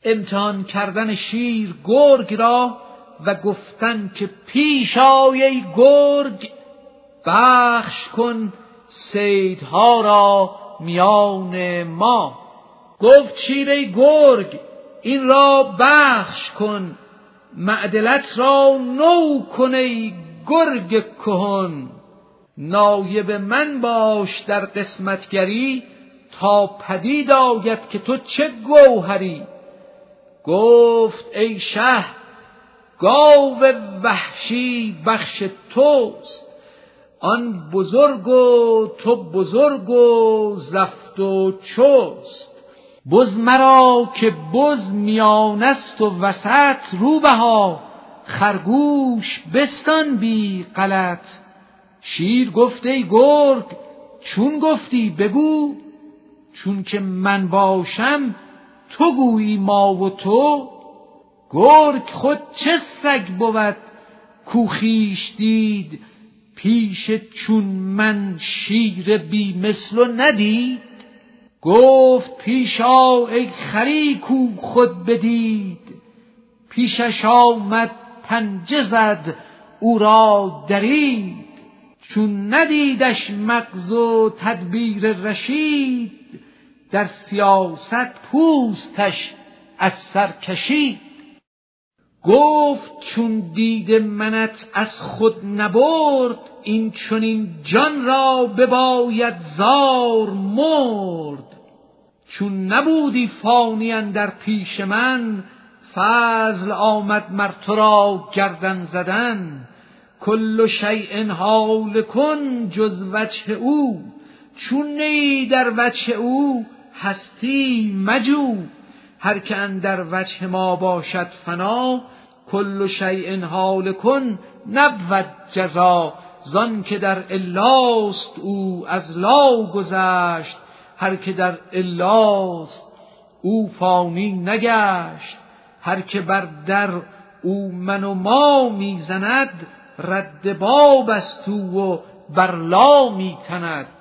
امتحان کردن شیر گرگ را و گفتن که پیش آی ای گرگ، بخش کن صیدها را میان ما. گفت شیر ای گرگ این را بخش کن، معدلت را نو کن ای گرگ کهن. نایب من باش در قسمتگری، تا پدید آید که تو چه گوهری. گفت ای شه گاو وحشی بخش توست، آن بزرگ و تو بزرگ و زفت و چست. بز مرا که بز میان است و وسط، روبها خرگوش بستان بی غلط. شیر گفت ای گرگ چون گفتی بگو، چون که من باشم تو گویی ما و تو. گرگ خود چه سگ بود کو خویش دید، پیش چون من شیر بی مثل و ندید. گفت پیش آ ای خری کو خود بدید، پیشش آمد پنجه زد او را درید. چون ندیدش مغز و تدبیر رشید، در سیاست پوستش از سر کشید. گفت چون دید منت از خود نبرد، این چنین جان را بباید زار مرد. چون نبودی فانی اندر پیش من، فضل آمد مر تو را گردن زدن. کل شیء هالک جز وجه او، چون نیی در وجه او هستی مجو. هر که اندر وجه ما باشد فنا، کل شیء هالک نبود جزا. زان که در الاست او از لا گذشت، هر که در الاست او فانی نگشت. هر که بر در او من و ما میزند، رد باب است او و بر لا میتند.